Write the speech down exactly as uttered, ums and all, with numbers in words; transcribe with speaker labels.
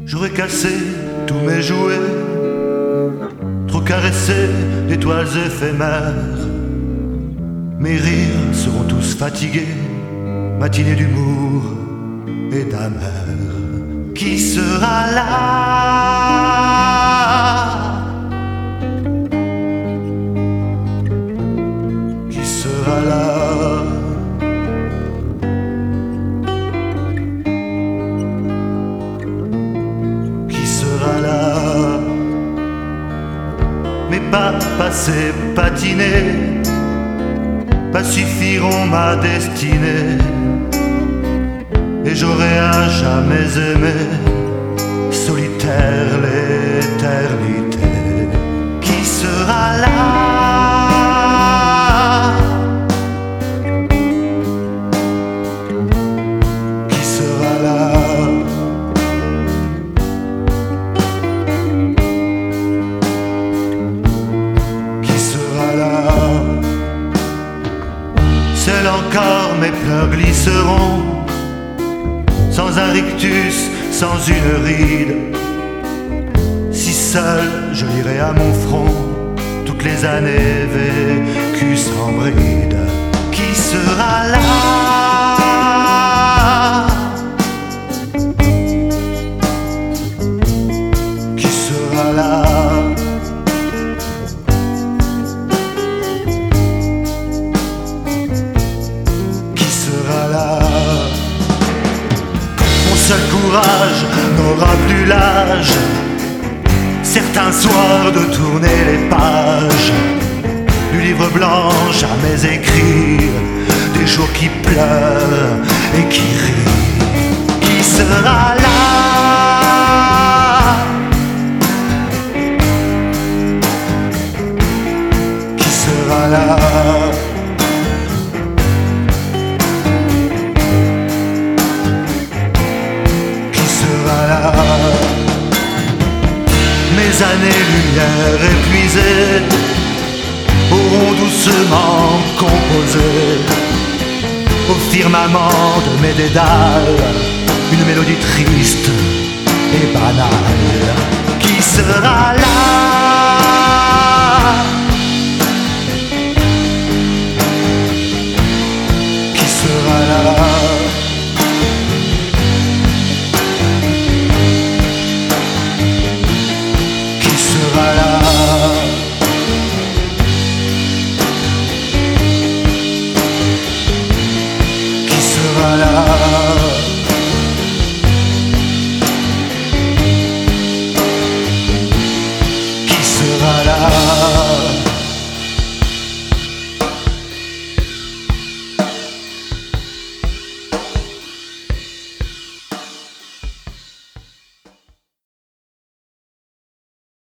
Speaker 1: J'aurais cassé tous mes jouets, trop caressé d'étoiles éphémères. Mes rires seront tous fatigués, matinée d'humour et d'amer. Qui sera là? Qui sera là? Qui sera là? Mes pas passés patinés pacifieront ma destinée, et j'aurai à jamais aimé solitaire l'éternité. Qui sera là? Qui sera là? Qui sera là? Seuls encore mes pleurs glisseront, sans un rictus, sans une ride. Si seul je lirai à mon front toutes les années vécues sans bride. Qui sera là? Qui sera là? Qui sera là? Seul courage n'aura plus l'âge, certains soirs, de tourner les pages du livre blanc jamais écrit, des jours qui pleurent et qui rient. Qui sera là? Qui sera là? Mes années-lumière épuisées auront doucement composé au firmament de mes dédales une mélodie triste et banale. Qui sera là? Qui sera là? Qui sera là?